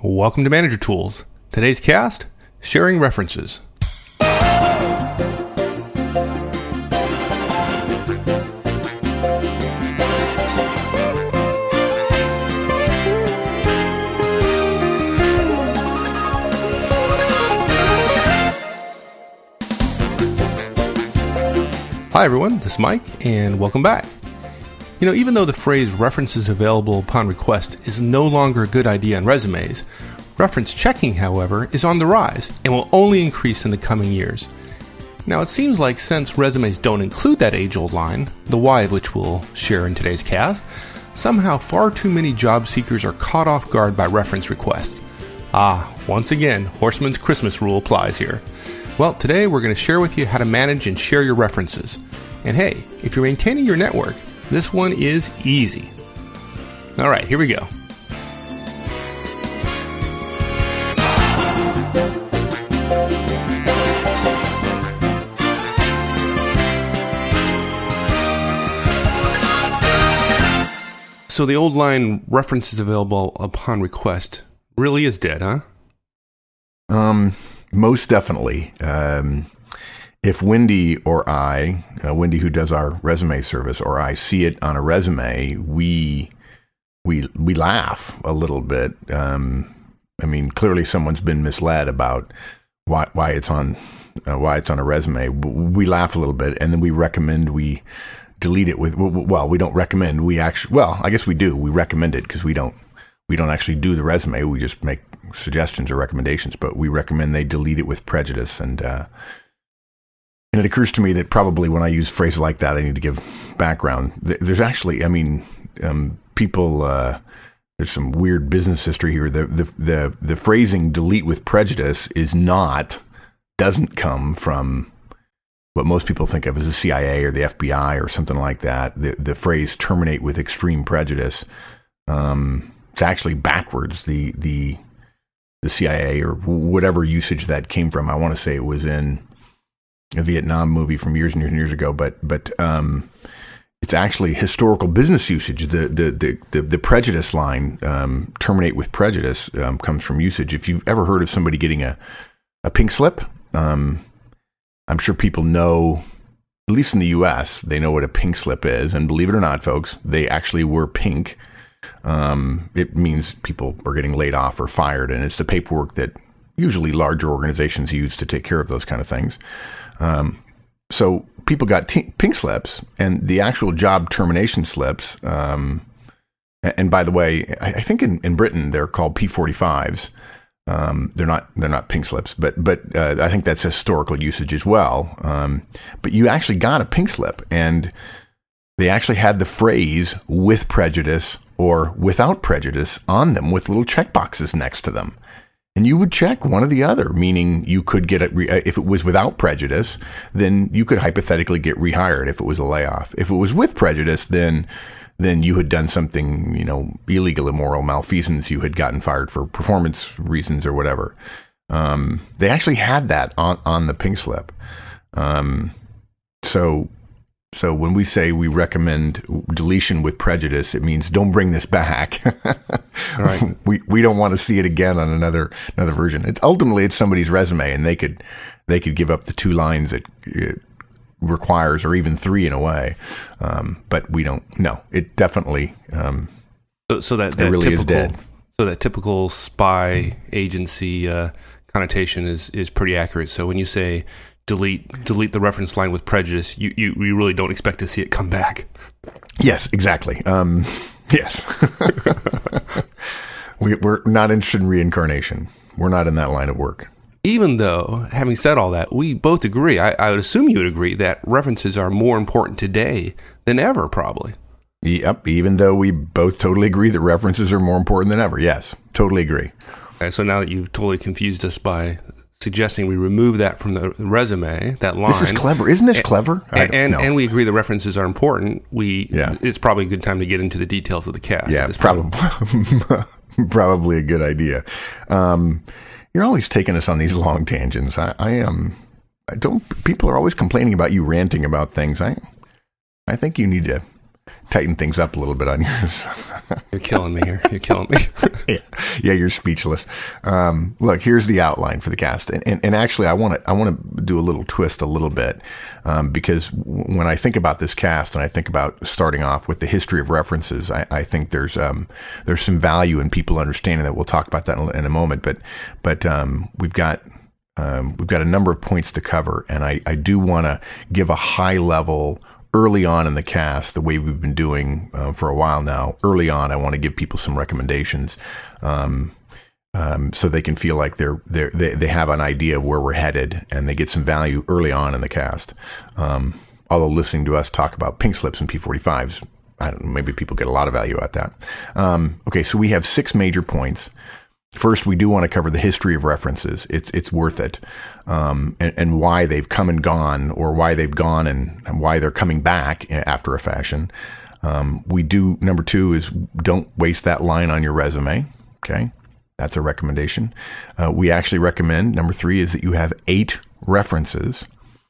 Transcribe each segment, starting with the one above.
Welcome to Manager Tools. Today's cast, sharing references. Hi everyone, this is Mike, and welcome back. Even though the phrase references available upon request is no longer a good idea on resumes, reference checking, however, is on the rise and will only increase in the coming years. Now, it seems like since resumes don't include that age-old line, the why of which we'll share in today's cast, somehow far too many job seekers are caught off guard by reference requests. Once again, Horstman's Christmas rule applies here. Well, today we're going to share with you how to manage and share your references. And hey, if you're maintaining your network, this one is easy. All right, here we go. So the old line, references available upon request, really is dead, huh? Most definitely. If Wendy or I, Wendy who does our resume service, or I see it on a resume, we laugh a little bit. Clearly someone's been misled about why it's on a resume. We laugh a little bit, and then we recommend we delete it with. Well, we don't recommend. We actually, I guess we do. We recommend it because we don't actually do the resume. We just make suggestions or recommendations, but we recommend they delete it with prejudice. And it occurs to me that probably when I use phrases like that, I need to give background. There's actually, people, there's some weird business history here. The phrasing delete with prejudice doesn't come from what most people think of as the CIA or the FBI or something like that. The phrase terminate with extreme prejudice, it's actually backwards. The CIA or whatever usage that came from, I want to say it was in a Vietnam movie from years and years and years ago, but it's actually historical business usage. The prejudice line, terminate with prejudice, comes from usage. If you've ever heard of somebody getting a pink slip, I'm sure people know, at least in the U.S., they know what a pink slip is. And believe it or not, folks, they actually were pink. It means people are getting laid off or fired, and it's the paperwork that usually larger organizations use to take care of those kind of things. So people got pink slips, and the actual job termination slips. And by the way, I think in Britain they're called P45s. They're not pink slips, but I think that's historical usage as well. But you actually got a pink slip, and they actually had the phrase with prejudice or without prejudice on them with little check boxes next to them. And you would check one or the other, meaning you could get it. If it was without prejudice, then you could hypothetically get rehired if it was a layoff. If it was with prejudice, then you had done something, illegal, immoral, malfeasance. You had gotten fired for performance reasons or whatever. They actually had that on the pink slip. So when we say we recommend deletion with prejudice, it means don't bring this back. Right. We don't want to see it again on another version. It's somebody's resume, and they could give up the 2 lines it requires, or even 3 in a way. But we don't. No, it definitely. So that it really typical, is dead. So that typical spy agency connotation is pretty accurate. So when you say delete the reference line with prejudice, you really don't expect to see it come back. Yes, exactly. Yes. We're not interested in reincarnation. We're not in that line of work. Even though, having said all that, we both agree, I would assume you would agree, that references are more important today than ever, probably. Yep, even though we both totally agree that references are more important than ever. Yes, totally agree. Okay, so now that you've totally confused us by suggesting we remove that from the resume, that line. This is clever. Isn't this clever? And we agree the references are important. It's probably a good time to get into the details of the cast. Yeah, probably a good idea. You're always taking us on these long tangents. People are always complaining about you ranting about things. I think you need to tighten things up a little bit on yours. You're killing me here. You're killing me. Yeah, you're speechless. Look, here's the outline for the cast, and actually, I want to do a little twist a little bit, because when I think about this cast and I think about starting off with the history of references, I think there's some value in people understanding that. We'll talk about that in a moment, but we've got a number of points to cover, and I do want to give a high level. Early on in the cast, the way we've been doing for a while now, early on, I want to give people some recommendations so they can feel like they have an idea of where we're headed and they get some value early on in the cast. Although listening to us talk about pink slips and P45s, I don't know, maybe people get a lot of value out of that. Okay, so we have 6 major points. First, we do want to cover the history of references. It's worth it, and why they've come and gone, or why they've gone and why they're coming back after a fashion. Number 2 is don't waste that line on your resume. Okay, that's a recommendation. We actually recommend, number 3 is that you have 8 references.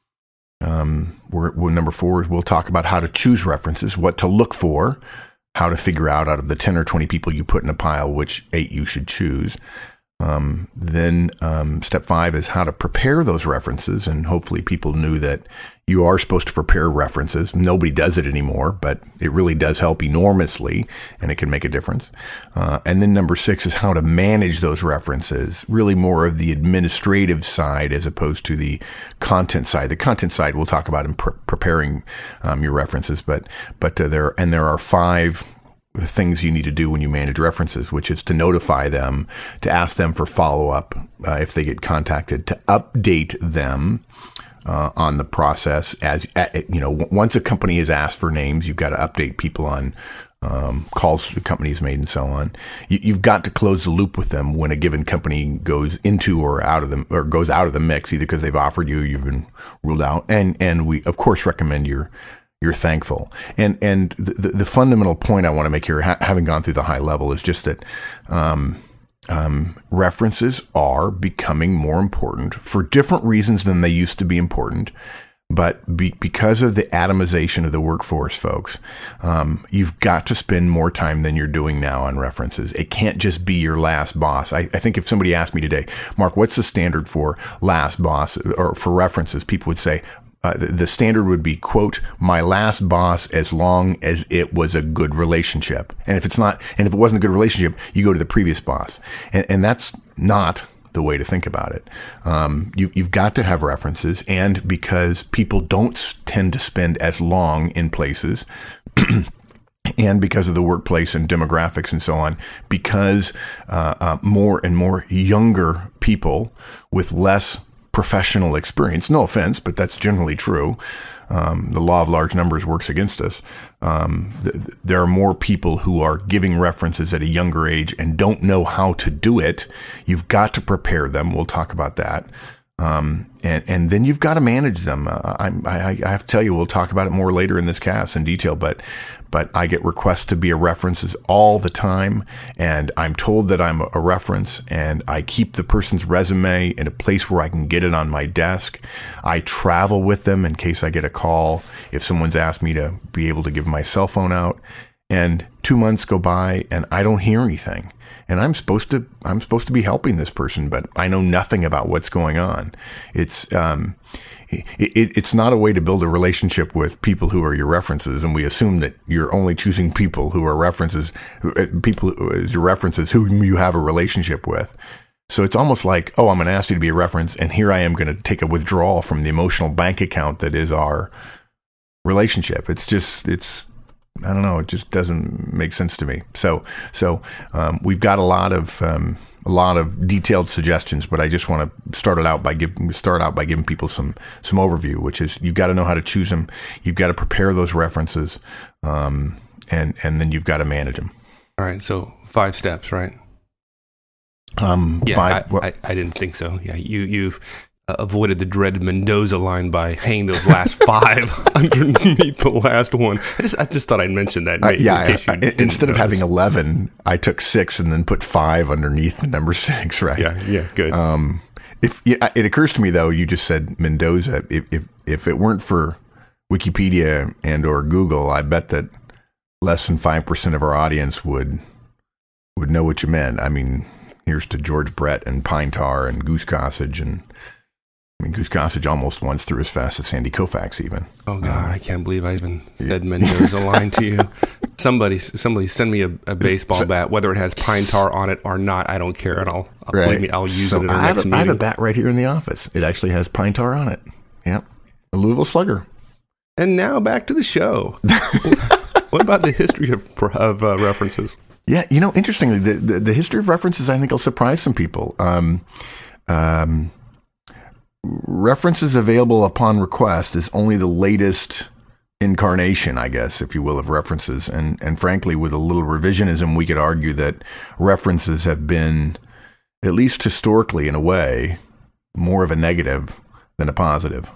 Number 4 is we'll talk about how to choose references, what to look for, how to figure out of the 10 or 20 people you put in a pile, which 8 you should choose. Then step 5 is how to prepare those references. And hopefully people knew that you are supposed to prepare references. Nobody does it anymore, but it really does help enormously, and it can make a difference. And then number 6 is how to manage those references, really more of the administrative side as opposed to the content side. The content side we'll talk about in preparing your references, but there are 5 things you need to do when you manage references, which is to notify them, to ask them for follow-up if they get contacted, to update them on the process. As you know, once a company has asked for names, you've got to update people on calls the company has made and so on. You've got to close the loop with them when a given company goes into or out of them, or goes out of the mix, either because they've offered you, you've been ruled out, and we of course recommend you're thankful. And the fundamental point I want to make here, having gone through the high level, is just that references are becoming more important for different reasons than they used to be important. But because of the atomization of the workforce, folks, you've got to spend more time than you're doing now on references. It can't just be your last boss. I think if somebody asked me today, Mark, what's the standard for last boss or for references? People would say, the standard would be, quote, my last boss as long as it was a good relationship. And if it wasn't a good relationship, you go to the previous boss. And that's not the way to think about it. You've got to have references, and because people don't tend to spend as long in places, and because of the workplace and demographics and so on, because more and more younger people with less professional experience, no offense, but that's generally true. The law of large numbers works against us. There are more people who are giving references at a younger age and don't know how to do it. You've got to prepare them. We'll talk about that. And then you've got to manage them. I have to tell you, we'll talk about it more later in this cast in detail, but I get requests to be a references all the time, and I'm told that I'm a reference, and I keep the person's resume in a place where I can get it on my desk. I travel with them in case I get a call if someone's asked me to be able to give my cell phone out, and 2 months go by and I don't hear anything. And I'm supposed to be helping this person, but I know nothing about what's going on. It's not a way to build a relationship with people who are your references, and we assume that you're only choosing people who are references, people as your references whom you have a relationship with. So it's almost like, oh, I'm going to ask you to be a reference, and here I am going to take a withdrawal from the emotional bank account that is our relationship. I don't know. It just doesn't make sense to me. So we've got a lot of detailed suggestions, but I just want to start out by giving people some overview, which is you've got to know how to choose them, you've got to prepare those references, and then you've got to manage them. All right. So 5 steps, right? Yeah, I didn't think so. Yeah, you've avoided the dreaded Mendoza line by hanging those last 5 underneath the last one. I just thought I'd mention that. Instead of having 11, I took 6 and then put 5 underneath the number 6. Right? Yeah, good. It occurs to me though, you just said Mendoza. If it weren't for Wikipedia and or Google, I bet that less than 5% of our audience would know what you meant. I mean, here's to George Brett and Pine Tar and Goose Gossage. And I mean, Goose Gossage almost once threw as fast as Sandy Koufax even. Oh, God, I can't believe I even said Mendoza line to you. Somebody send me a baseball bat, whether it has Pine Tar on it or not. I don't care, and believe me, I'll use it in our next meeting. I have a bat right here in the office. It actually has Pine Tar on it. Yep, a Louisville Slugger. And now back to the show. What about the history of references? Yeah, interestingly, the history of references, I think, will surprise some people. References available upon request is only the latest incarnation, I guess, if you will, of references. And frankly, with a little revisionism, we could argue that references have been, at least historically in a way, more of a negative than a positive.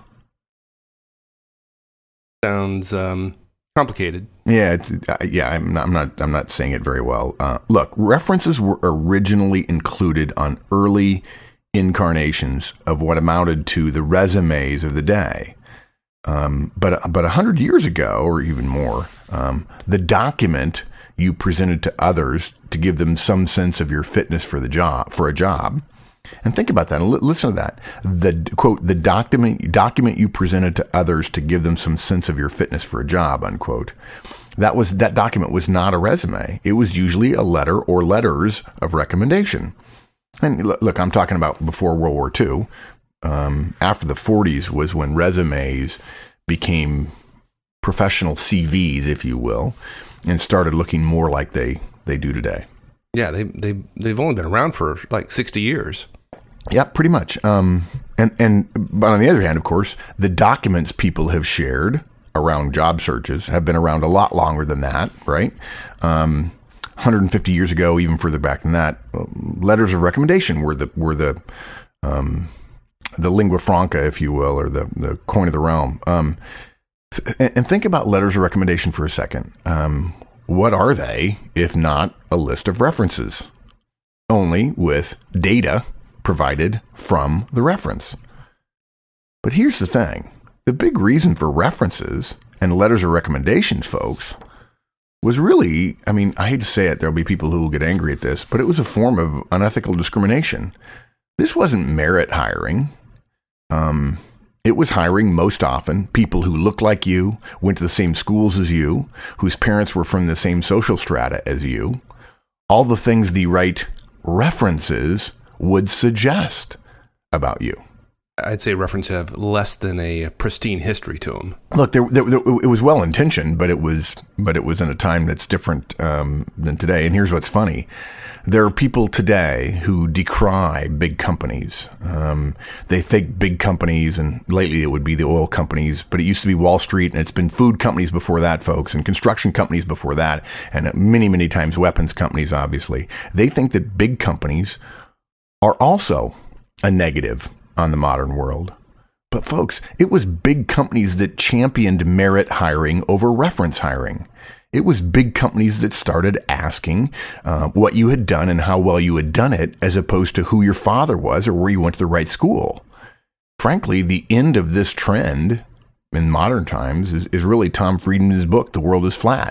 Sounds complicated. Yeah, I'm not saying it very well. Look, references were originally included on early incarnations of what amounted to the resumes of the day. But 100 years ago, or even more, the document you presented to others to give them some sense of your fitness for a job. And think about that. And listen to that. The quote, the document you presented to others to give them some sense of your fitness for a job, unquote. That document was not a resume. It was usually a letter or letters of recommendation. And look, I'm talking about before World War II. After the 40s was when resumes became professional CVs, if you will, and started looking more like they do today. Yeah, they've only been around for like 60 years. Yeah, pretty much. But on the other hand, of course, the documents people have shared around job searches have been around a lot longer than that, right? 150 years ago, even further back than that, letters of recommendation were the lingua franca, if you will, or the coin of the realm. And think about letters of recommendation for a second. What are they, if not a list of references? Only with data provided from the reference. But here's the thing. The big reason for references and letters of recommendations, folks, was really, I mean, I hate to say it, there'll be people who will get angry at this, but it was a form of unethical discrimination. This wasn't merit hiring. It was hiring most often people who looked like you, went to the same schools as you, whose parents were from the same social strata as you. All the things the right references would suggest about you. I'd say references have less than a pristine history to them. Look, it was well intentioned, but it was in a time that's different than today. And here's what's funny: there are people today who decry big companies. They think big companies, and lately it would be the oil companies, but it used to be Wall Street, and it's been food companies before that, folks, and construction companies before that, and many, many times weapons companies. Obviously, they think that big companies are also a negative on the modern world. But folks, it was big companies that championed merit hiring over reference hiring. It was big companies that started asking what you had done and how well you had done it, as opposed to who your father was or where you went to the right school. Frankly, the end of this trend in modern times is really Tom Friedman's book, The World is Flat.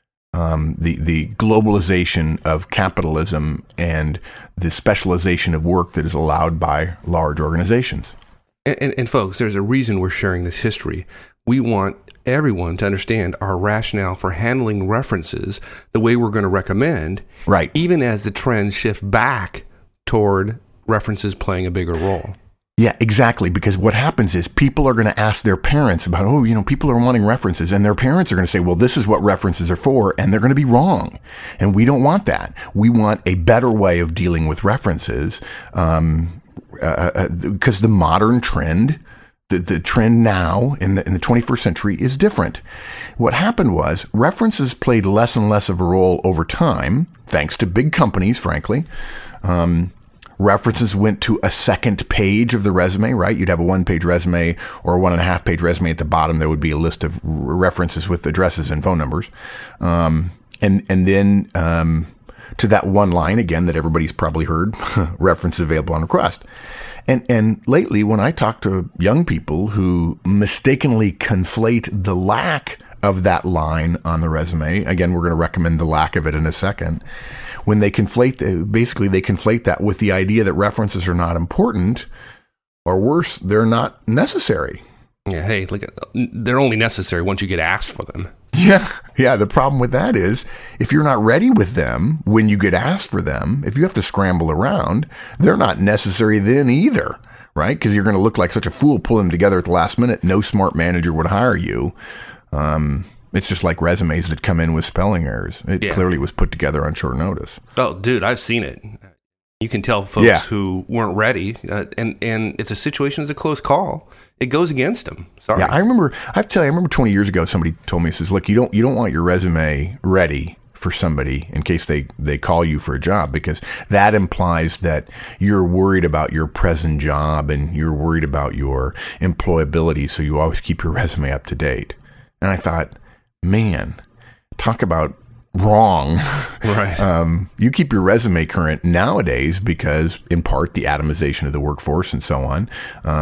The globalization of capitalism and the specialization of work that is allowed by large organizations. And folks, there's a reason we're sharing this history. We want everyone to understand our rationale for handling references the way we're going to recommend, right? Even as the trends shift back toward references playing a bigger role. Yeah, exactly. Because what happens is people are going to ask their parents about, people are wanting references, and their parents are going to say, well, this is what references are for, and they're going to be wrong. And we don't want that. We want a better way of dealing with references, because the modern trend, the trend now in the 21st century is different. What happened was references played less and less of a role over time, thanks to big companies, frankly. References went to a second page of the resume, right? You'd have a 1-page resume or a 1.5-page resume. At the bottom, there would be a list of references with addresses and phone numbers. And then to that one line, again, that everybody's probably heard, references available on request. And lately, when I talk to young people who mistakenly conflate the lack of that line on the resume. Again, we're going to recommend the lack of it in a second. When they conflate that with the idea that references are not important, or worse, they're not necessary. Yeah, hey, look, they're only necessary once you get asked for them. Yeah. The problem with that is if you're not ready with them when you get asked for them, if you have to scramble around, they're not necessary then either, right? Because you're going to look like such a fool pulling them together at the last minute. No smart manager would hire you. It's just like resumes that come in with spelling errors. It clearly was put together on short notice. Oh, dude, I've seen it. You can tell folks who weren't ready, and it's a situation, it's a close call. It goes against them. Sorry. Yeah, I remember 20 years ago, somebody told me, says, look, you don't want your resume ready for somebody in case they call you for a job, because that implies that you're worried about your present job and you're worried about your employability. So you always keep your resume up to date. And I thought, man, talk about wrong. Right. You keep your resume current nowadays because, in part, the atomization of the workforce and so on.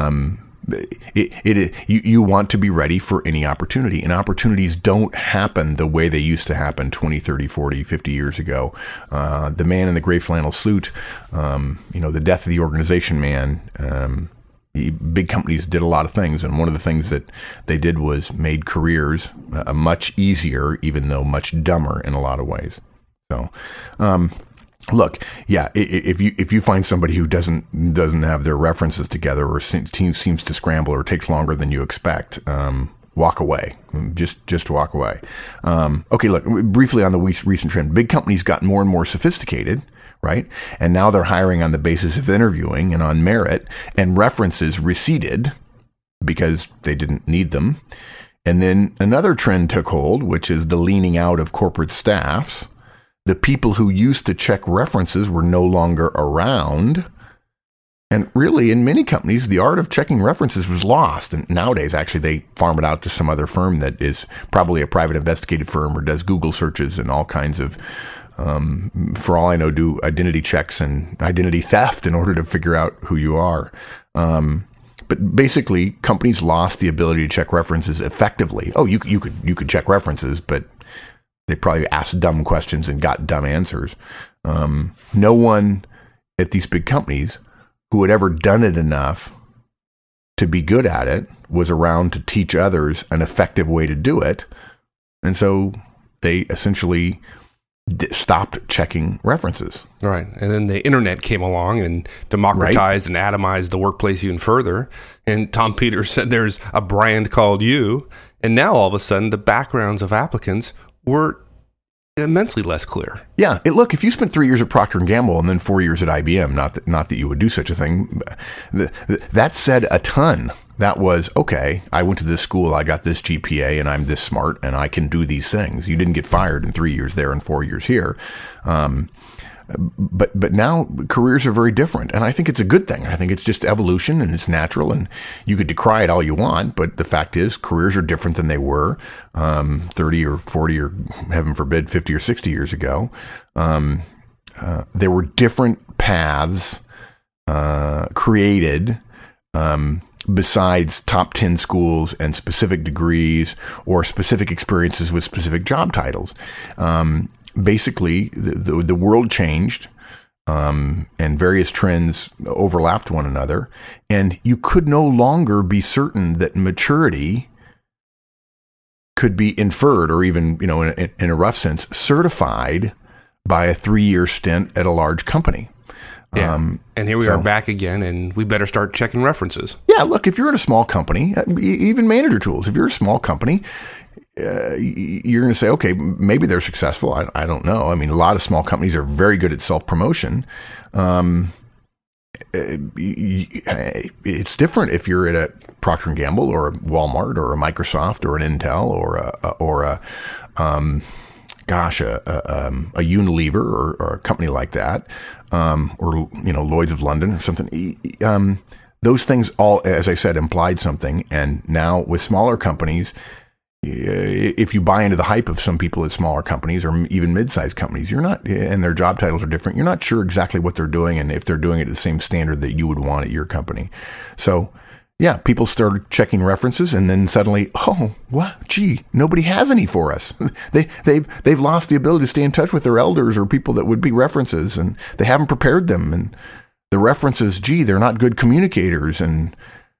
You want to be ready for any opportunity, and opportunities don't happen the way they used to happen 20, 30, 40, 50 years ago. The man in the gray flannel suit, the death of the organization man. Big companies did a lot of things, and one of the things that they did was made careers much easier, even though much dumber in a lot of ways. So, look, if you find somebody who doesn't have their references together, or seems to scramble, or takes longer than you expect, walk away. Just walk away. Okay, look, briefly on the recent trend, big companies got more and more sophisticated. Right? And now they're hiring on the basis of interviewing and on merit, and references receded because they didn't need them. And then another trend took hold, which is the leaning out of corporate staffs. The people who used to check references were no longer around. And really, in many companies, the art of checking references was lost. And nowadays, actually, they farm it out to some other firm that is probably a private investigative firm or does Google searches and all kinds of for all I know, do identity checks and identity theft in order to figure out who you are. But basically, companies lost the ability to check references effectively. Oh, you could check references, but they probably asked dumb questions and got dumb answers. No one at these big companies who had ever done it enough to be good at it was around to teach others an effective way to do it. And so they essentially stopped checking references. Right. And then the internet came along and democratized and atomized the workplace even further. And Tom Peters said there's a brand called you. And now all of a sudden the backgrounds of applicants were immensely less clear. Yeah. Look, if you spent 3 years at Procter & Gamble and then 4 years at IBM, not that you would do such a thing, that said a ton. That was, okay, I went to this school, I got this GPA, and I'm this smart, and I can do these things. You didn't get fired in 3 years there and 4 years here. But now careers are very different, and I think it's a good thing. I think it's just evolution, and it's natural, and you could decry it all you want, but the fact is careers are different than they were 30 or 40 or, heaven forbid, 50 or 60 years ago. There were different paths created besides top 10 schools and specific degrees or specific experiences with specific job titles. Basically, the world changed, and various trends overlapped one another, and you could no longer be certain that maturity could be inferred, or even, in a rough sense, certified by a 3-year stint at a large company. Yeah. And here we are back again, and we better start checking references. Yeah, look, if you're in a small company, even manager tools, if you're a small company, you're going to say, okay, maybe they're successful. I don't know. I mean, a lot of small companies are very good at self-promotion. It's different if you're at a Procter & Gamble or a Walmart or a Microsoft or an Intel or a Unilever or a company like that, or Lloyd's of London or something. Those things all, as I said, implied something. And now with smaller companies, if you buy into the hype of some people at smaller companies or even mid-sized companies, you're not, and their job titles are different, you're not sure exactly what they're doing and if they're doing it at the same standard that you would want at your company. So Yeah, people started checking references, and then suddenly, oh, wow, gee, nobody has any for us. They've lost the ability to stay in touch with their elders or people that would be references, and they haven't prepared them. And the references, gee, they're not good communicators. And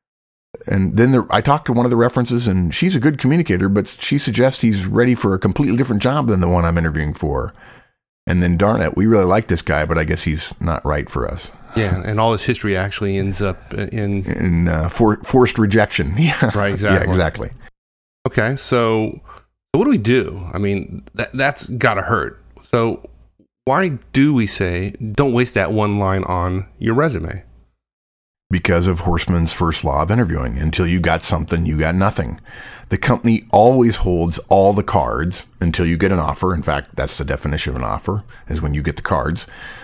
then I talked to one of the references, and she's a good communicator, but she suggests he's ready for a completely different job than the one I'm interviewing for. And then, darn it, we really like this guy, but I guess he's not right for us. Yeah, and all this history actually ends up in forced rejection. Yeah, right. Exactly. Yeah, exactly. Okay, so what do we do? I mean, that's got to hurt. So why do we say don't waste that one line on your resume? Because of Horstman's first law of interviewing. Until you got something, you got nothing. The company always holds all the cards until you get an offer. In fact, that's the definition of an offer, is when you get the cards.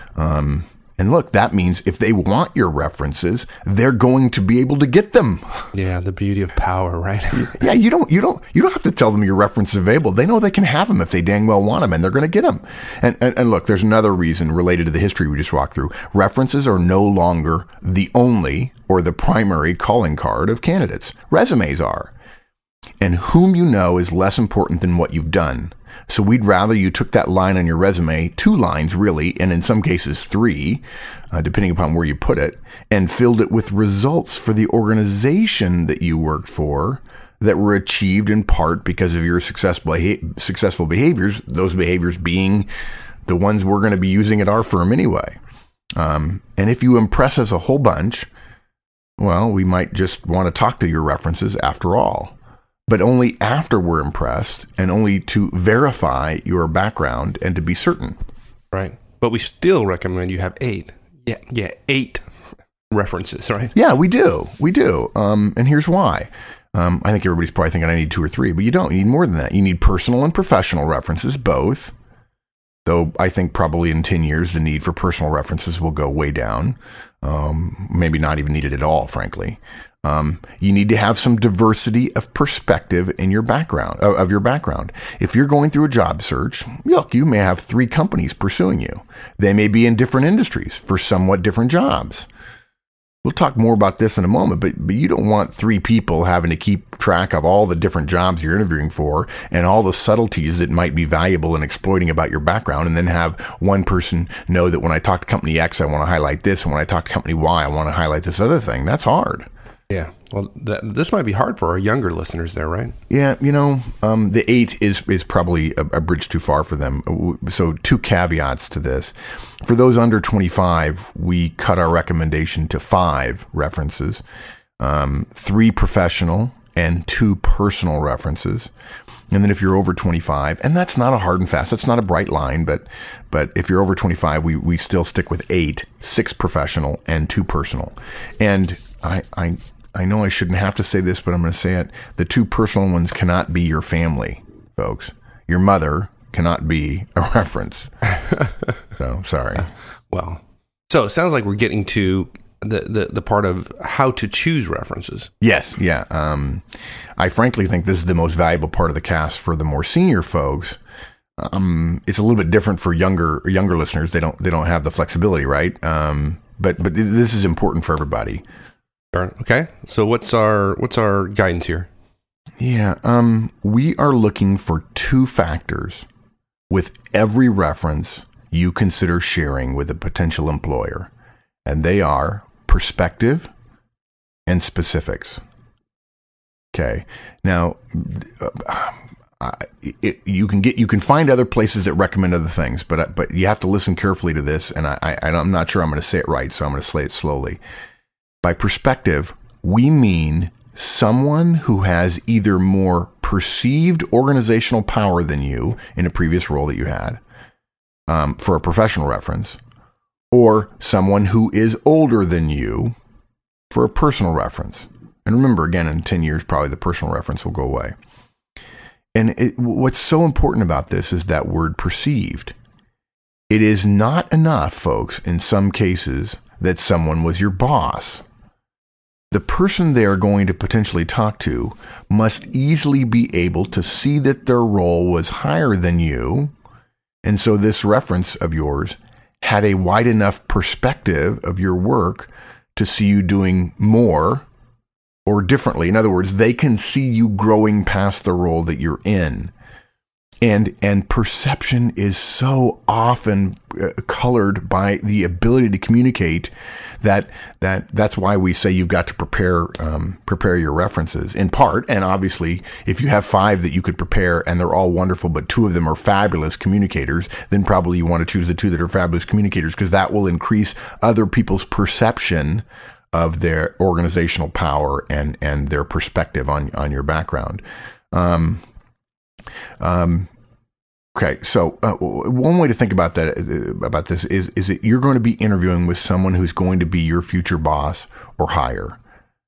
And look, that means if they want your references, they're going to be able to get them. Yeah, the beauty of power, right? Yeah, you don't have to tell them your reference is available. They know they can have them if they dang well want them, and they're going to get them. And look, there's another reason related to the history we just walked through. References are no longer the only or the primary calling card of candidates. Resumes are. And whom you know is less important than what you've done. So we'd rather you took that line on your resume, 2 lines really, and in some cases 3, depending upon where you put it, and filled it with results for the organization that you worked for that were achieved in part because of your successful behaviors, those behaviors being the ones we're going to be using at our firm anyway. And if you impress us a whole bunch, well, we might just want to talk to your references after all. But only after we're impressed, and only to verify your background and to be certain. Right. But we still recommend you have 8. Yeah, 8 references, right? Yeah, we do. And here's why. I think everybody's probably thinking I need 2 or 3, but you don't. You need more than that. You need personal and professional references, both. Though I think probably in 10 years, the need for personal references will go way down. Maybe not even needed at all, frankly. You need to have some diversity of perspective in your background, of your background. If you're going through a job search, look, you may have 3 companies pursuing you. They may be in different industries for somewhat different jobs. We'll talk more about this in a moment, but you don't want 3 people having to keep track of all the different jobs you're interviewing for and all the subtleties that might be valuable in exploiting about your background, and then have one person know that when I talk to company X, I want to highlight this, and when I talk to company Y, I want to highlight this other thing. That's hard. Yeah. Well, this might be hard for our younger listeners there, right? Yeah. The 8 is probably a bridge too far for them. So 2 caveats to this. For those under 25, we cut our recommendation to 5 references, 3 professional and 2 personal references. And then if you're over 25, and that's not a hard and fast, that's not a bright line, but if you're over 25, we still stick with 8, 6 professional and 2 personal. And I know I shouldn't have to say this, but I'm going to say it. The 2 personal ones cannot be your family, folks. Your mother cannot be a reference. So, sorry. Well, so it sounds like we're getting to the part of how to choose references. Yes, yeah. I frankly think this is the most valuable part of the cast for the more senior folks. It's a little bit different for younger listeners. They don't have the flexibility, right? But this is important for everybody. Okay, so what's our guidance here? Yeah, we are looking for 2 factors with every reference you consider sharing with a potential employer, and they are perspective and specifics. Okay, now you can find other places that recommend other things, but you have to listen carefully to this, and I'm not sure I'm going to say it right, so I'm going to say it slowly. By perspective, we mean someone who has either more perceived organizational power than you in a previous role that you had, for a professional reference, or someone who is older than you for a personal reference. And remember, again, in 10 years, probably the personal reference will go away. And what's so important about this is that word perceived. It is not enough, folks, in some cases, that someone was your boss. The person they are going to potentially talk to must easily be able to see that their role was higher than you, and so this reference of yours had a wide enough perspective of your work to see you doing more or differently. In other words, they can see you growing past the role that you're in. And perception is so often colored by the ability to communicate that's why we say you've got to prepare your references in part. And obviously, if you have 5 that you could prepare and they're all wonderful, but 2 of them are fabulous communicators, then probably you want to choose the 2 that are fabulous communicators, because that will increase other people's perception of their organizational power and their perspective on your background. Okay, so one way to think about this is that you're going to be interviewing with someone who's going to be your future boss or higher.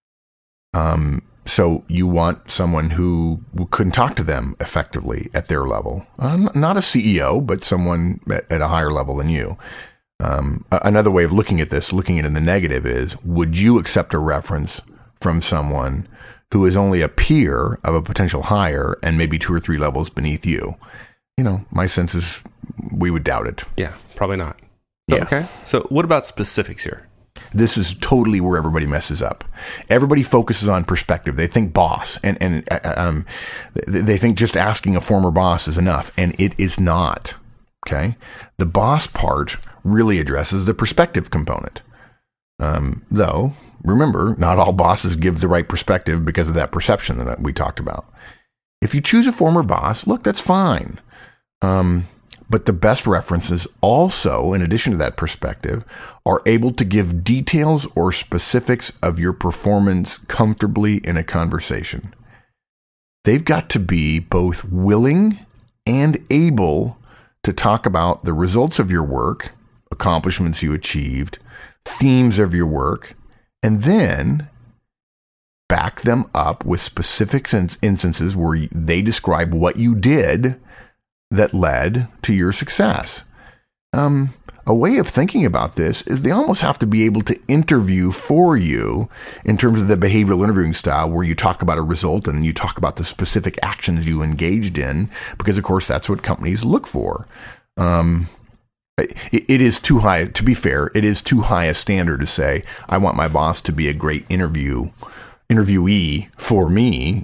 So you want someone who can talk to them effectively at their level. Not a CEO, but someone at a higher level than you. Another way of looking at this, looking at it in the negative, is would you accept a reference from someone who is only a peer of a potential hire and maybe 2 or 3 levels beneath you? My sense is we would doubt it. Yeah, probably not. Yeah. Okay. So what about specifics here? This is totally where everybody messes up. Everybody focuses on perspective. They think boss, and they think just asking a former boss is enough, and it is not. Okay? The boss part really addresses the perspective component. Though, remember, not all bosses give the right perspective because of that perception that we talked about. If you choose a former boss, look, that's fine. But the best references also, in addition to that perspective, are able to give details or specifics of your performance comfortably in a conversation. They've got to be both willing and able to talk about the results of your work, accomplishments you achieved, themes of your work, and then back them up with specific instances where they describe what you did that led to your success. A way of thinking about this is they almost have to be able to interview for you in terms of the behavioral interviewing style, where you talk about a result and then you talk about the specific actions you engaged in, because of course that's what companies look for. It is too high, to be fair, it is too high a standard to say, I want my boss to be a great interviewee for me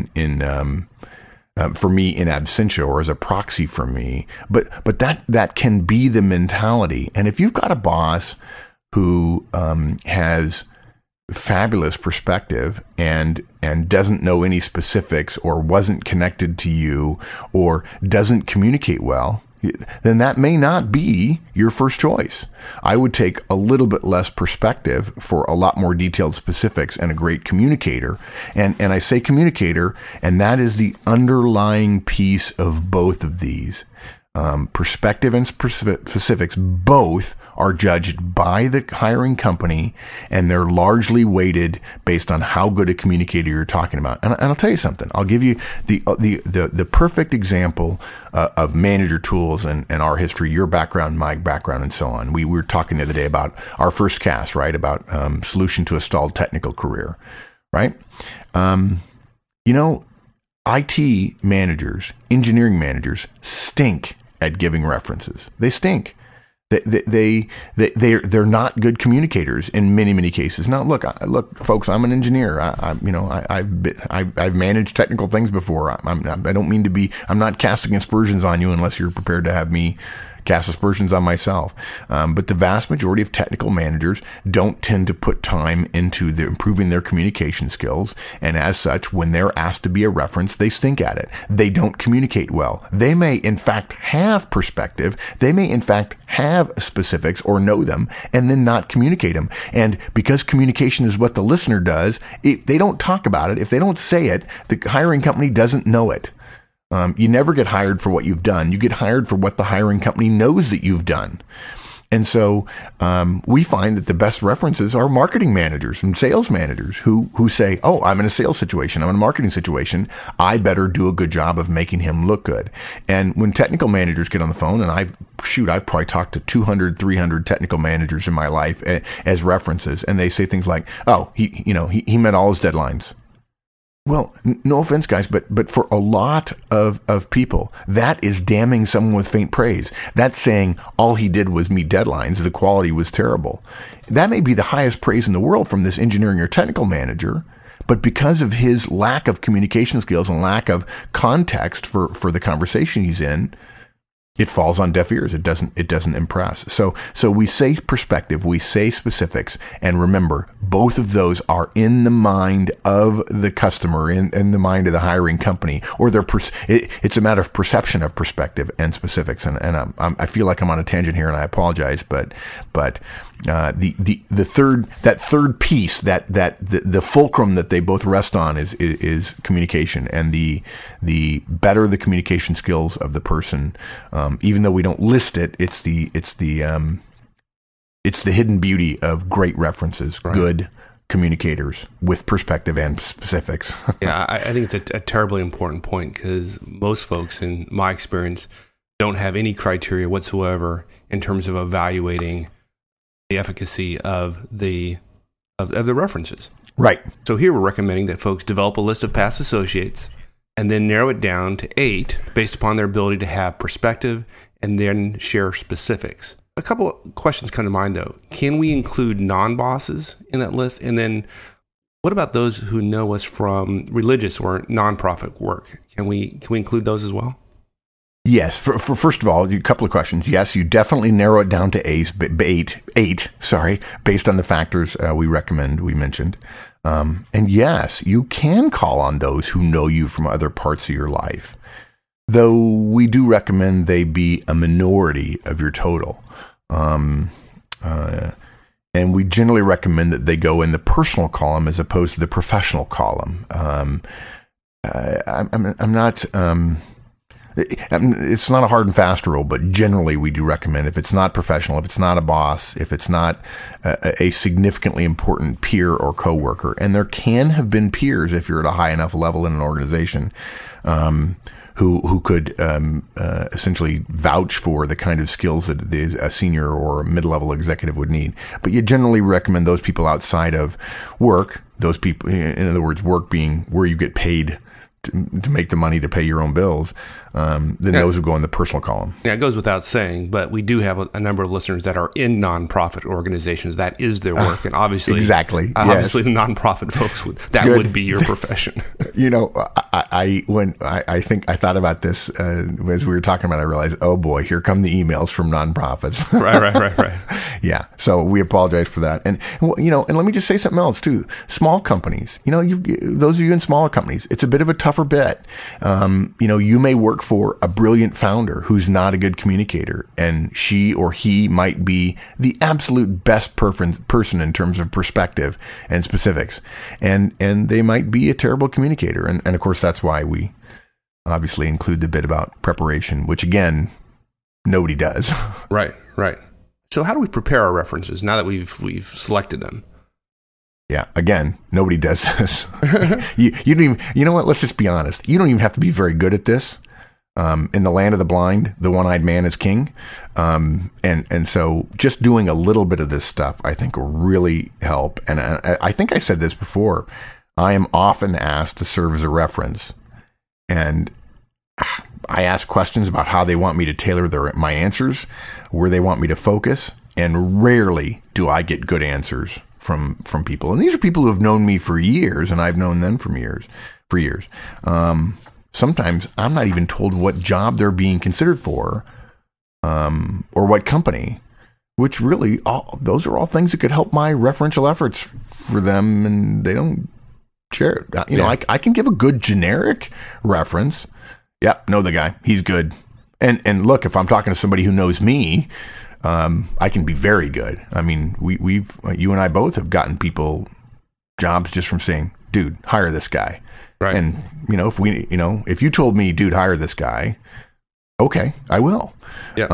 for me in absentia or as a proxy for me. But that can be the mentality. And if you've got a boss who has fabulous perspective and doesn't know any specifics, or wasn't connected to you, or doesn't communicate well, then that may not be your first choice. I would take a little bit less perspective for a lot more detailed specifics and a great communicator. And I say communicator, and that is the underlying piece of both of these. Perspective and specifics both are judged by the hiring company, and they're largely weighted based on how good a communicator you're talking about. And I'll tell you something. I'll give you the perfect example of manager tools and our history, your background, my background, and so on. We were talking the other day about our first cast, right? About solution to a stalled technical career, right? IT managers, engineering managers stink at giving references. They stink. They're not good communicators in many cases. Now, look, folks. I'm an engineer. I've managed technical things before. I don't mean to be. I'm not casting aspersions on you unless you're prepared to have me cast aspersions on myself. But the vast majority of technical managers don't tend to put time into improving their communication skills. And as such, when they're asked to be a reference, they stink at it. They don't communicate well. They may, in fact, have perspective. They may, in fact, have specifics or know them and then not communicate them. And because communication is what the listener does, if they don't talk about it, if they don't say it, the hiring company doesn't know it. You never get hired for what you've done. You get hired for what the hiring company knows that you've done. And so we find that the best references are marketing managers and sales managers who say, oh, I'm in a sales situation. I'm in a marketing situation. I better do a good job of making him look good. And when technical managers get on the phone, and I've probably talked to 200, 300 technical managers in my life as references, and they say things like, oh, he met all his deadlines. Well, no offense, guys, but for a lot of people, that is damning someone with faint praise. That's saying all he did was meet deadlines. The quality was terrible. That may be the highest praise in the world from this engineering or technical manager, but because of his lack of communication skills and lack of context for the conversation he's in, it falls on deaf ears. It doesn't impress. So we say perspective, we say specifics, and remember, both of those are in the mind of the customer, in the mind of the hiring company, or it's a matter of perception of perspective and specifics. And I feel like I'm on a tangent here, and I apologize, but the third piece, the fulcrum that they both rest on is communication, and the better the communication skills of the person. Even though we don't list it, it's the hidden beauty of great references, right. Good communicators with perspective and specifics. Yeah, I think it's a terribly important point, because most folks, in my experience, don't have any criteria whatsoever in terms of evaluating the efficacy of the references. Right. So here we're recommending that folks develop a list of past associates and then narrow it down to 8 based upon their ability to have perspective and then share specifics. A couple of questions come to mind, though. Can we include non-bosses in that list? And then what about those who know us from religious or nonprofit work? Can we include those as well? Yes. For first of all, a couple of questions. Yes, you definitely narrow it down to 8, based on the factors we mentioned. And yes, you can call on those who know you from other parts of your life, though we do recommend they be a minority of your total. And we generally recommend that they go in the personal column as opposed to the professional column. It's not a hard and fast rule, but generally we do recommend, if it's not professional, if it's not a boss, if it's not a significantly important peer or coworker, and there can have been peers if you're at a high enough level in an organization, who could essentially vouch for the kind of skills that a senior or mid-level executive would need. But you generally recommend those people outside of work, those people, in other words, work being where you get paid to make the money to pay your own bills, then those would go in the personal column. Yeah, it goes without saying, but we do have a number of listeners that are in nonprofit organizations. That is their work, and obviously, exactly, obviously, the nonprofit folks would be your profession. I thought about this as we were talking about it. I realized, oh boy, here come the emails from nonprofits. Right. Yeah, so we apologize for that, and let me just say something else too. Small companies, those of you in smaller companies, it's a bit of a tougher bet. You may work for a brilliant founder who's not a good communicator, and she or he might be the absolute best person in terms of perspective and specifics, and they might be a terrible communicator, and of course that's why we obviously include the bit about preparation, which again nobody does. Right. So how do we prepare our references now that we've selected them? Yeah, again, nobody does this. You don't even, you know what? Let's just be honest. You don't even have to be very good at this. In the land of the blind, the one-eyed man is king. And so just doing a little bit of this stuff, I think, will really help. And I think I said this before. I am often asked to serve as a reference, and I ask questions about how they want me to tailor my answers, where they want me to focus, and rarely do I get good answers from people. And these are people who have known me for years, and I've known them for years. Sometimes I'm not even told what job they're being considered for, or what company, which really, those are all things that could help my referential efforts for them, and they don't share it. I can give a good generic reference. Yep, know the guy. He's good. And look, if I'm talking to somebody who knows me, I can be very good. I mean, you and I both have gotten people jobs just from saying, dude, hire this guy. Right. And, if you told me, dude, hire this guy, okay, I will. Yeah.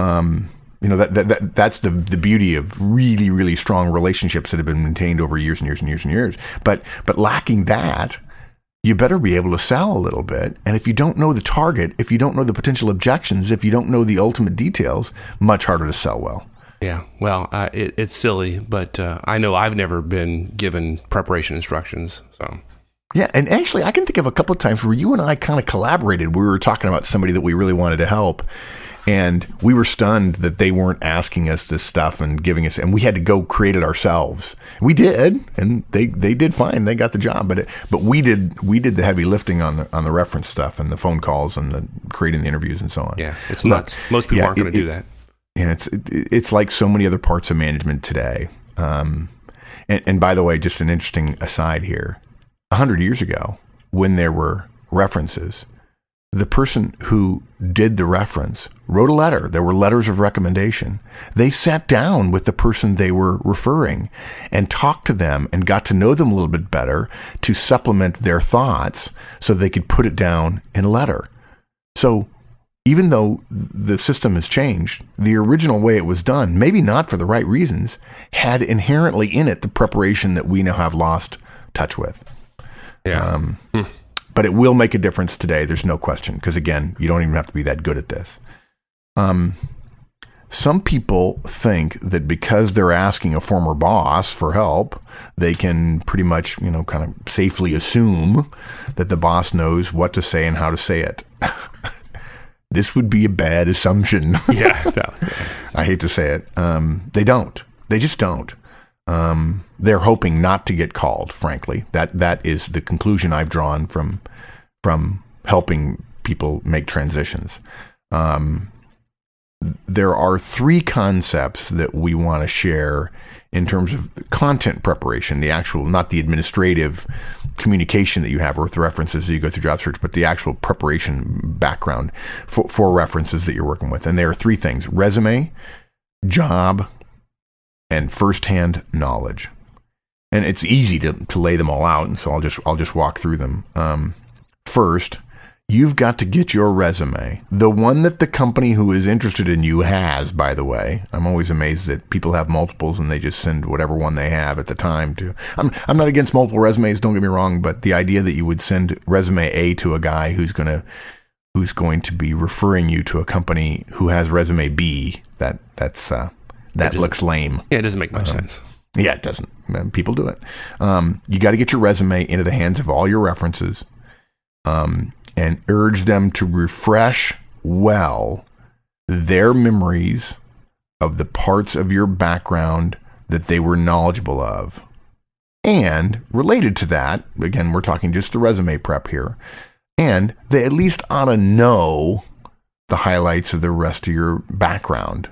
That's the beauty of really, really strong relationships that have been maintained over years and years and years and years. But lacking that, you better be able to sell a little bit. And if you don't know the target, if you don't know the potential objections, if you don't know the ultimate details, much harder to sell well. Yeah, well, it's silly, but I know I've never been given preparation instructions, so... Yeah, and actually, I can think of a couple of times where you and I kind of collaborated. We were talking about somebody that we really wanted to help, And we were stunned that they weren't asking us this stuff and giving us, and we had to go create it ourselves. We did, and they did fine. They got the job, but we did the heavy lifting on the reference stuff and the phone calls and the creating the interviews and so on. Yeah, it's nuts. Most people aren't going to do that. And it's like so many other parts of management today. And by the way, just an interesting aside here, 100 years ago, when there were references, the person who did the reference wrote a letter. There were letters of recommendation. They sat down with the person they were referring and talked to them and got to know them a little bit better to supplement their thoughts so they could put it down in a letter. So even though the system has changed, the original way it was done, maybe not for the right reasons, had inherently in it the preparation that we now have lost touch with. Yeah. But it will make a difference today. There's no question. Because again, you don't even have to be that good at this. Some people think that because they're asking a former boss for help, they can pretty much, kind of safely assume that the boss knows what to say and how to say it. This would be a bad assumption. Yeah. I hate to say it. They don't. They just don't. They're hoping not to get called, frankly. That is the conclusion I've drawn from helping people make transitions. There are 3 concepts that we want to share in terms of content preparation, the actual, not the administrative communication that you have with references as you go through job search, but the actual preparation background for references that you're working with. And there are 3 things: resume, job, and firsthand knowledge. And it's easy to lay them all out, and so I'll just walk through them. First, you've got to get your resume, the one that the company who is interested in you has, by the way. I'm always amazed that people have multiples and they just send whatever one they have at the time to. I'm not against multiple resumes, don't get me wrong, but the idea that you would send resume A to a guy who's going to be referring you to a company who has resume B, that looks lame. Yeah, it doesn't make much sense. Yeah, it doesn't. People do it. You got to get your resume into the hands of all your references, and urge them to refresh well their memories of the parts of your background that they were knowledgeable of. And related to that, again, we're talking just the resume prep here, and they at least ought to know the highlights of the rest of your background.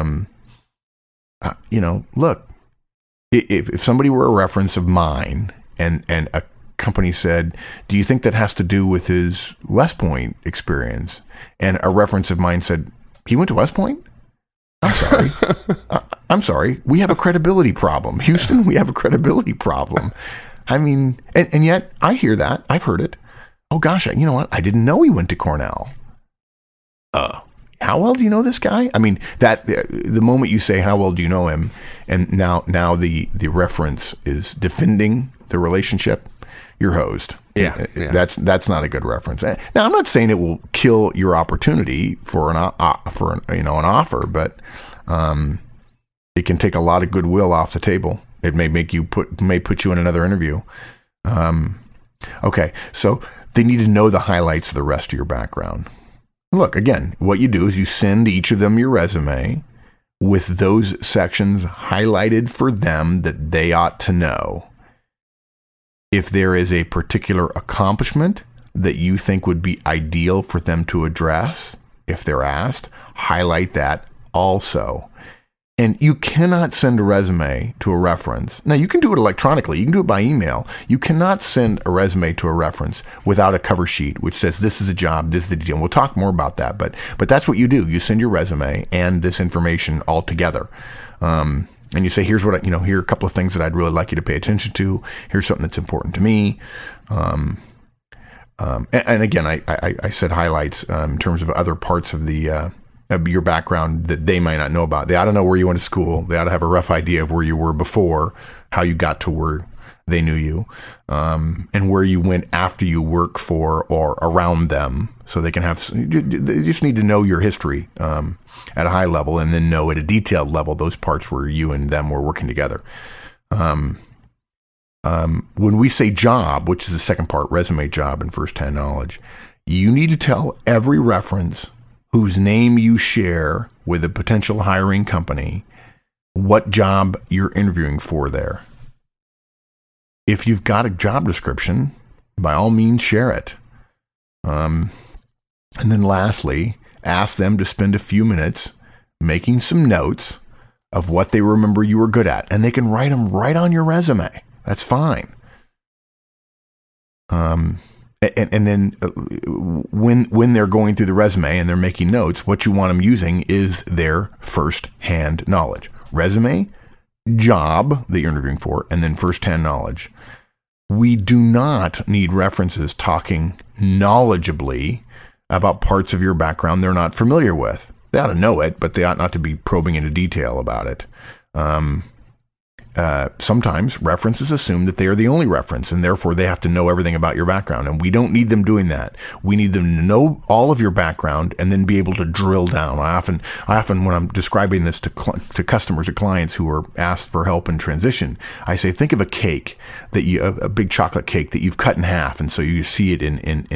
Look, if somebody were a reference of mine and a company said, do you think that has to do with his West Point experience? And a reference of mine said, he went to West Point? I'm sorry. I'm sorry. We have a credibility problem. Houston, we have a credibility problem. I mean, and yet I hear that. I've heard it. Oh gosh, you know what? I didn't know he went to Cornell. How well do you know this guy? I mean, that the moment you say, how well do you know him? And now the reference is defending the relationship, you're hosed. Yeah. That's not a good reference. Now, I'm not saying it will kill your opportunity for an offer, but it can take a lot of goodwill off the table. It may put you in another interview. Okay, so they need to know the highlights of the rest of your background. Look, again, what you do is you send each of them your resume with those sections highlighted for them that they ought to know. If there is a particular accomplishment that you think would be ideal for them to address, if they're asked, highlight that also. And you cannot send a resume to a reference. Now, you can do it electronically. You can do it by email. You cannot send a resume to a reference without a cover sheet, which says, this is a job, this is the deal. And we'll talk more about that. But that's what you do. You send your resume and this information all together. And you say, here's what here are a couple of things that I'd really like you to pay attention to. Here's something that's important to me. And again, I said highlights in terms of other parts of your background that they might not know about. They ought to know where you went to school. They ought to have a rough idea of where you were before, how you got to where they knew you, and where you went after you work for or around them. So they just need to know your history at a high level, and then know at a detailed level those parts where you and them were working together. When we say job, which is the second part, resume, job, and first-hand knowledge, you need to tell every reference whose name you share with a potential hiring company what job you're interviewing for there. If you've got a job description, by all means, share it. And then lastly, ask them to spend a few minutes making some notes of what they remember you were good at. And they can write them right on your resume. That's fine. And then when they're going through the resume and they're making notes, what you want them using is their first-hand knowledge. Resume, job that you're interviewing for, and then first-hand knowledge. We do not need references talking knowledgeably about parts of your background they're not familiar with. They ought to know it, but they ought not to be probing into detail about it. Sometimes references assume that they are the only reference, and therefore they have to know everything about your background. And we don't need them doing that. We need them to know all of your background and then be able to drill down. I often when I'm describing this to customers or clients who are asked for help in transition, I say, think of a cake a big chocolate cake that you've cut in half, and so you see it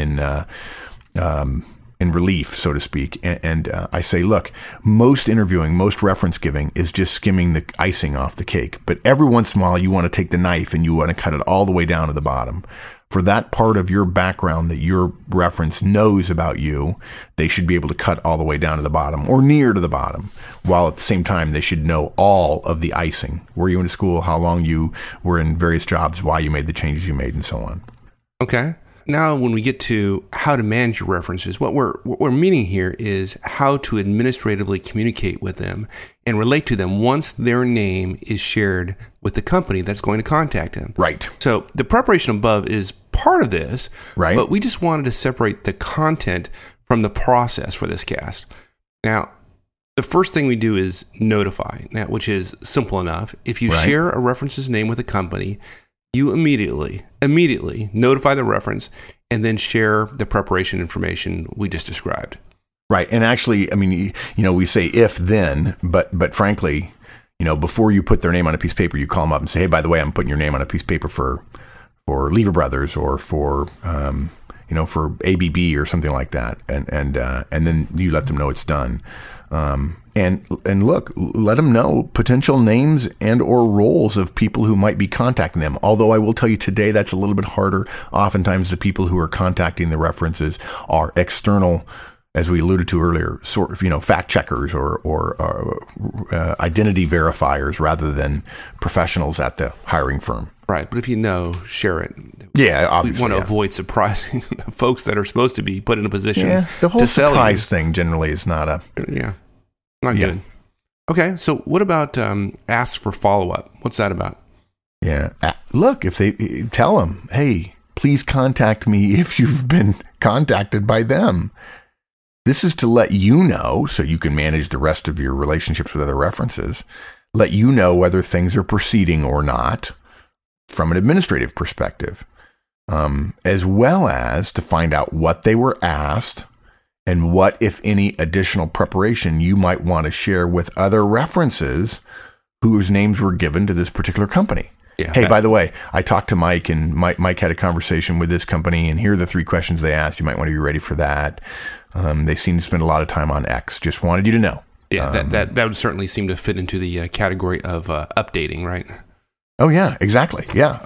in relief, so to speak. And I say, look, most interviewing, most reference giving is just skimming the icing off the cake. But every once in a while, you want to take the knife and you want to cut it all the way down to the bottom. For that part of your background that your reference knows about you, they should be able to cut all the way down to the bottom or near to the bottom, while at the same time, they should know all of the icing. Where you went to school, how long you were in various jobs, why you made the changes you made, and so on. Okay. Now, when we get to how to manage your references, what we're meaning here is how to administratively communicate with them and relate to them once their name is shared with the company that's going to contact them. Right. So the preparation above is part of this, right? But we just wanted to separate the content from the process for this cast. Now, the first thing we do is notify, which is simple enough. If you share a reference's name with a company, you immediately notify the reference and then share the preparation information we just described. Right. And actually, I mean, we say if then, but frankly, before you put their name on a piece of paper, you call them up and say, hey, by the way, I'm putting your name on a piece of paper for Lever Brothers or for ABB or something like that. And then you let them know it's done. And look, let them know potential names and or roles of people who might be contacting them. Although I will tell you today, that's a little bit harder. Oftentimes the people who are contacting the references are external, as we alluded to earlier, sort of, fact checkers or identity verifiers rather than professionals at the hiring firm. Right. But if share it. Yeah, obviously. We want to avoid surprising folks that are supposed to be put in a position the whole to sell surprise thing generally is not a... Yeah. Not good. Okay, so what about ask for follow-up? What's that about? Yeah. Look, if they tell them, hey, please contact me if you've been contacted by them. This is to let you know, so you can manage the rest of your relationships with other references, let you know whether things are proceeding or not from an administrative perspective, as well as to find out what they were asked and what, if any, additional preparation you might want to share with other references whose names were given to this particular company. Yeah, hey, by the way, I talked to Mike, and Mike had a conversation with this company, and here are the 3 questions they asked. You might want to be ready for that. They seem to spend a lot of time on X. Just wanted you to know. Yeah, that would certainly seem to fit into the category of updating, right? Oh, yeah, exactly. Yeah.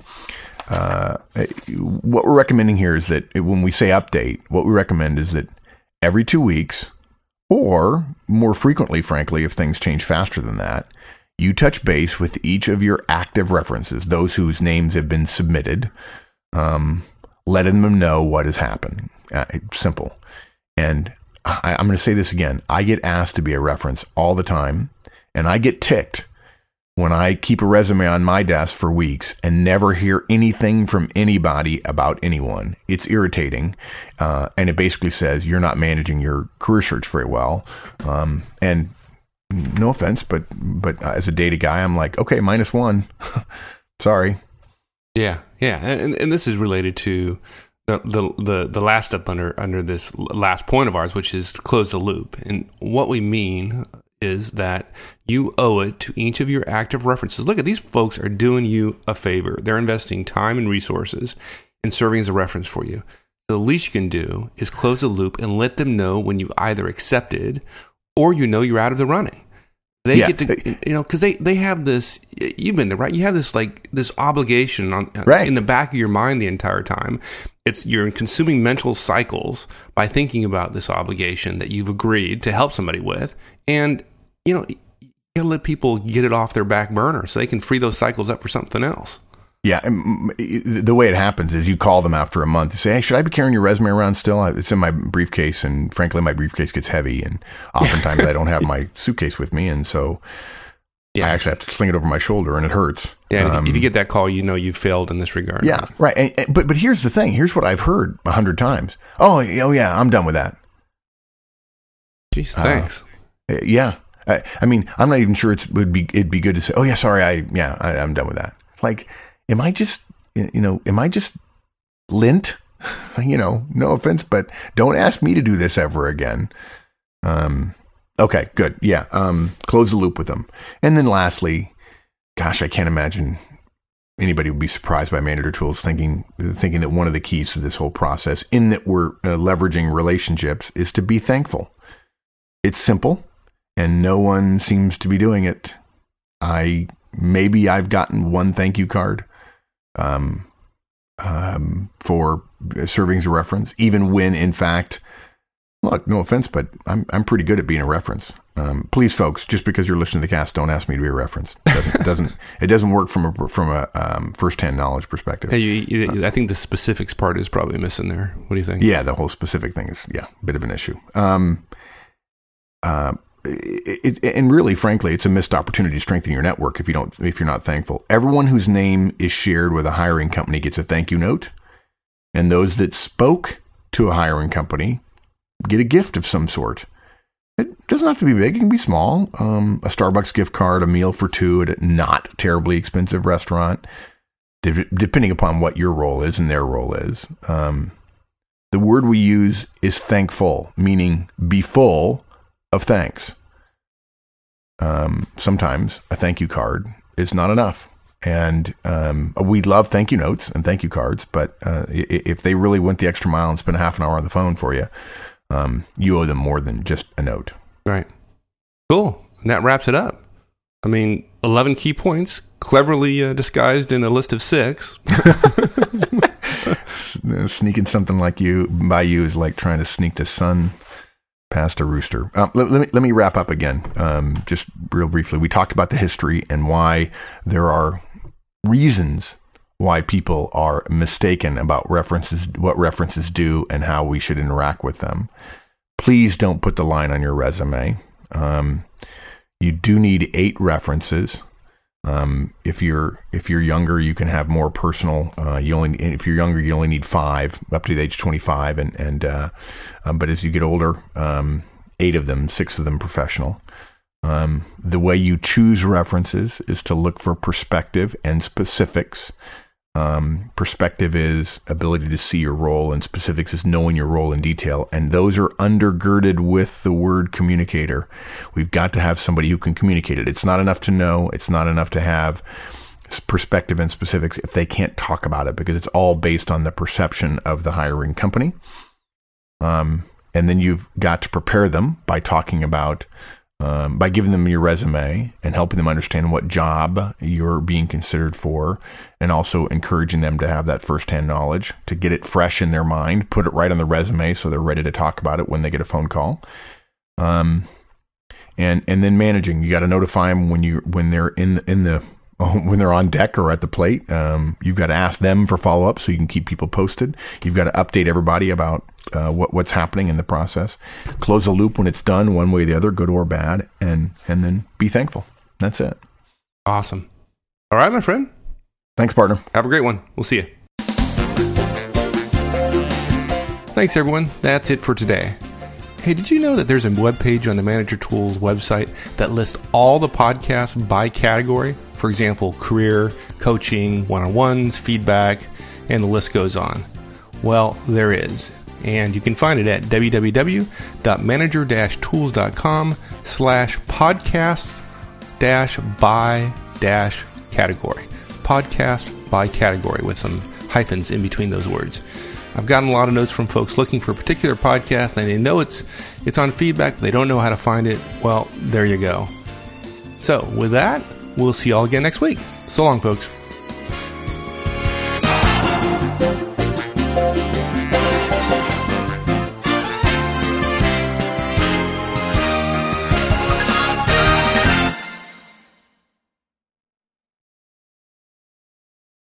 What we're recommending here is that when we say update, what we recommend is that every 2 weeks, or more frequently, frankly, if things change faster than that, you touch base with each of your active references, those whose names have been submitted, letting them know what has happened. Simple. And I'm going to say this again. I get asked to be a reference all the time, and I get ticked when I keep a resume on my desk for weeks and never hear anything from anybody about anyone. It's irritating. And it basically says you're not managing your career search very well. And no offense, but as a data guy, I'm like, okay, -1. Sorry. Yeah. And this is related to the last step under this last point of ours, which is to close the loop. And what we mean is that you owe it to each of your active references. Look, these folks are doing you a favor. They're investing time and resources in serving as a reference for you. So the least you can do is close the loop and let them know when you've either accepted or you're out of the running. They get to, because they have this, you've been there, right? You have this this obligation in the back of your mind the entire time. You're consuming mental cycles by thinking about this obligation that you've agreed to help somebody with. And, you gotta let people get it off their back burner so they can free those cycles up for something else. Yeah, the way it happens is you call them after a month. You say, hey, should I be carrying your resume around still? It's in my briefcase, and frankly, my briefcase gets heavy, and oftentimes I don't have my suitcase with me, and so I actually have to sling it over my shoulder, and it hurts. Yeah, if you get that call, you've failed in this regard. Yeah, right. But here's the thing. Here's what I've heard 100 times. Oh, yeah, I'm done with that. Jeez, thanks. Yeah. I mean, I'm not even sure it'd be good to say, oh, yeah, sorry, I'm done with that. Like, am I just lint? No offense, but don't ask me to do this ever again. Okay, good. Yeah. Close the loop with them. And then lastly, gosh, I can't imagine anybody would be surprised by Manager Tools thinking that one of the keys to this whole process, in that we're leveraging relationships, is to be thankful. It's simple, and no one seems to be doing it. Maybe I've gotten one thank you card for serving as a reference, even when, in fact, look, no offense, but I'm pretty good at being a reference. Please, folks, just because you're listening to the cast, don't ask me to be a reference. It doesn't work from a first-hand knowledge perspective. Hey, I think the specifics part is probably missing there. What do you think? Yeah, the whole specific thing is a bit of an issue. And really, frankly, it's a missed opportunity to strengthen your network if you're not thankful. Everyone whose name is shared with a hiring company gets a thank you note, and those that spoke to a hiring company get a gift of some sort. It doesn't have to be big; it can be small. A Starbucks gift card, a meal for two at a not terribly expensive restaurant, depending upon what your role is and their role is. The word we use is thankful, meaning be full of thanks. Sometimes a thank you card is not enough. And we love thank you notes and thank you cards, but if they really went the extra mile and spent half an hour on the phone for you, you owe them more than just a note. Right. Cool. And that wraps it up. 11 key points, cleverly disguised in a list of 6. Sneaking something by you is like trying to sneak the sun past a rooster. Let me wrap up again, just real briefly. We talked about the history and why there are reasons why people are mistaken about references, what references do, and how we should interact with them. Please don't put the line on your resume. You do need 8 references. If you're younger, you can have more personal. If you're younger, you only need 5 up to the age 25, but as you get older, 8 of them, 6 of them professional. The way you choose references is to look for perspective and specifics. Perspective is ability to see your role, and specifics is knowing your role in detail. And those are undergirded with the word communicator. We've got to have somebody who can communicate it. It's not enough to know. It's not enough to have perspective and specifics if they can't talk about it, because it's all based on the perception of the hiring company. And then you've got to prepare them by talking about, by giving them your resume and helping them understand what job you're being considered for, and also encouraging them to have that firsthand knowledge, to get it fresh in their mind, put it right on the resume so they're ready to talk about it when they get a phone call. And then managing, you got to notify them when they're when they're on deck or at the plate. You've got to ask them for follow-up so you can keep people posted. You've got to update everybody about what's happening in the process. Close the loop when it's done, one way or the other, good or bad, and then be thankful. That's it. Awesome. All right, my friend. Thanks, partner. Have a great one. We'll see you. Thanks, everyone. That's it for today. Hey, did you know that there's a webpage on the Manager Tools website that lists all the podcasts by category? For example, career, coaching, one-on-ones, feedback, and the list goes on. Well, there is. And you can find it at www.manager-tools.com/podcasts-by-category. Podcast by category with some hyphens in between those words. I've gotten a lot of notes from folks looking for a particular podcast, and they know it's on feedback, but they don't know how to find it. Well, there you go. So with that, we'll see y'all again next week. So long, folks.